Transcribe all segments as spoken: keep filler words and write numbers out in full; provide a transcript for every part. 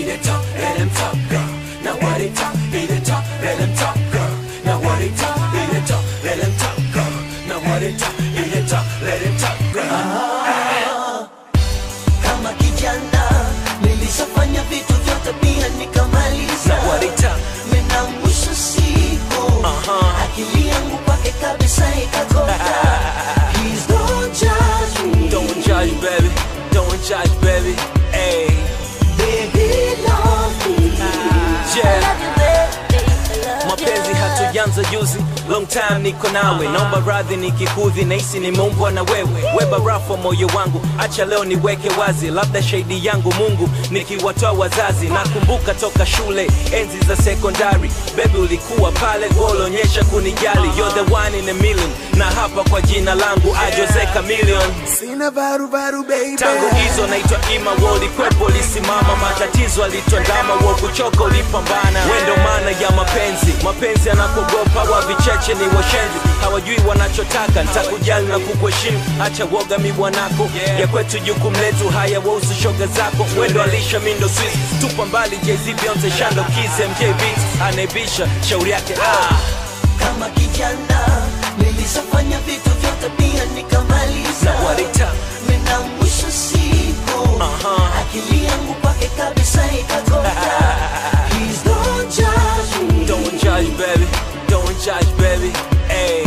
Eat it talk, let him talk, girl. Now what he talk, eat it talk, let him talk, girl. Now what he talk, eat it talk, let him talk, girl. Now what he talk, eat it talk, let him talk, girl. Ah, kama kijana nilishafanya vitu vyote pia nikamaliza. Now what he talk, mena mwisho siku uh-huh. akili yangu kwake kabisa ikatoka. Please don't judge me, don't judge baby, don't judge baby, hey. Baby love me, yeah. Mapenzi hatujanza juzi, long time niko nawe. Naomba radhi nikikudhi, nahisi nimeumbwa na wewe. We barafu wa moyo wangu, acha leo niweke wazi. Labda shahidi yangu Mungu, nikiwatoa wazazi. Nakumbuka toka shule, enzi za sekondari. Baby ulikuwa pale, kuonyesha kunijali. You're the one in a million, na hapa kwa jina langu Jose Chameleon. Sina baru baru baby. Tangu hizo naitwa Ima Woli, kwepo lisimama. Matatizo alitondama, wakuchoka ulipambana. Wendo maana ya mapenzi, mapenzi yanakogopa wa vicheche ni washenzi. Hawajui wanachotaka, nitakujali na kukuheshimu. Acha woga mi bwanako, ya kwetu jukumu letu. Haya wausu shoga zako, wendo alisha mindo Swiss. Tupa mbali Jay-Z, Beyonce, Shando, Kiss, M J Beats. Anebisha, shauri yake ah. Kama kijana nilishafanya vitu vyote pia nikamaliza. Now what he talk, mena mwisho siku uh-huh. akili yangu kwake kabisa ikatoka. Please don't judge me, don't judge baby, don't judge baby, hey.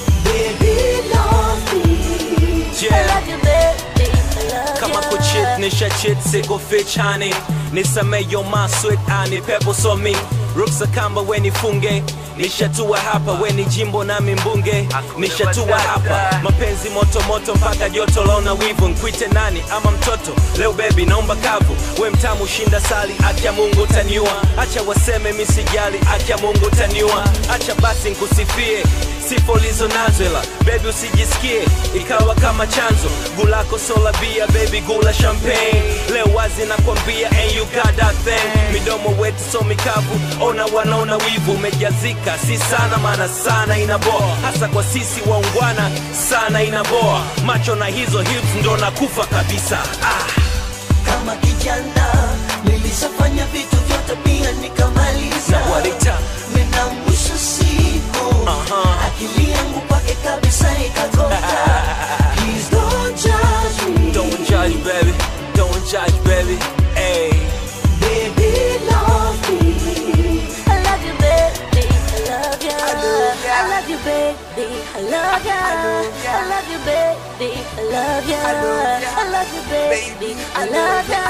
Baby love me, yeah. I love you baby, I love Kama you. kuchit, nisha chit, siko fitch honey. Nisame yo my sweet honey, pebbles on me. Ruksa kamba weni funge, nishatua hapa. Weni jimbo na mimbunge, nishatua hapa. Mapenzi moto moto mpaka joto lona wivu. Nkwite nani ama mtoto, leo baby naomba kavu. We mtamu shinda sali, akia Mungu taniua. Acha waseme misijali, akia Mungu taniua. Acha basi nkusifie, sifo lizo nazwela. Baby usijisikie, ikawa kama chanzo. Gulako sola bia, baby gula champagne. Leo wazi na kwambia, and you got that thing. Midomo wetu so mikavu, ona wanaona wivu. Umejazika, si sana mana sana inaboa. Hasa kwa sisi waungwana, sana inaboa. Macho na hizo hips ndo nakufa kabisa ah. Kama kijana nilishafanya vitu vyote pia nikamaliza. Now what he talk, mena mwisho siku uh-huh. akili yangu kwake kabisa ikatoka. Please don't judge me, don't judge baby, don't judge baby, hey. baby love me, I love you baby, I love you, I love you baby, I love you, I love you baby, I love you, I love you baby, I love you,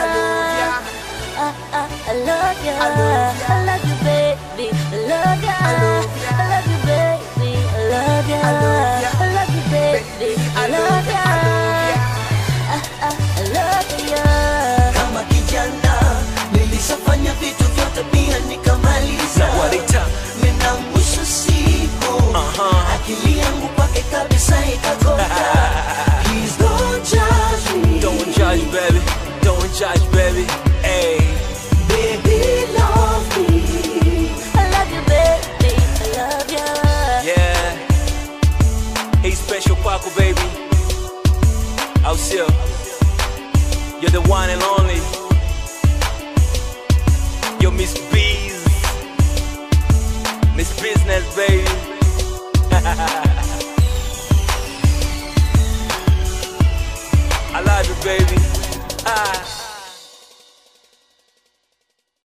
I I love you, I love you baby, I love you, I love you baby, I love you, I love you baby, I love you, I love you. Kama kijana nilishafanya vitu vyote pia nikamaliza. Now what he talk, mena mwisho siku uh-huh. akili yangu kwake kabisa ikatoka. Please don't judge me, don't judge baby, don't judge baby, hey. baby love me, I love you baby, I love you. Yeah, hey special kwako baby, au sio? You're the one and only. Yo Miss Bees, Miss Business baby. I love you baby.